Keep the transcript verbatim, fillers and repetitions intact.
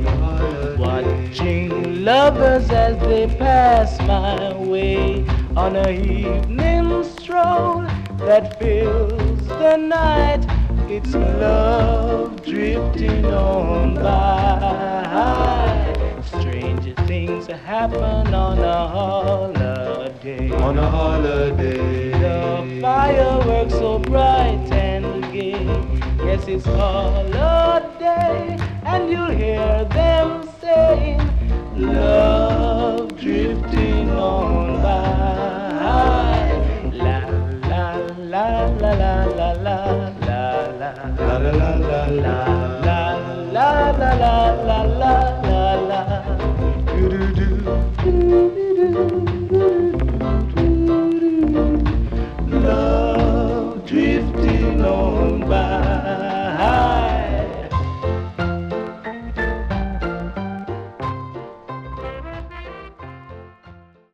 Watching lovers as they pass my way on a evening stroll that fills the night. It's love drifting on by. Stranger things happen on a holiday. On a holiday. The fireworks so bright and gay. Yes, it's holiday, and you'll hear them saying, love drifting on by. La la la la la la la la La la la la la la. la la la la la la la. Love drifting on by.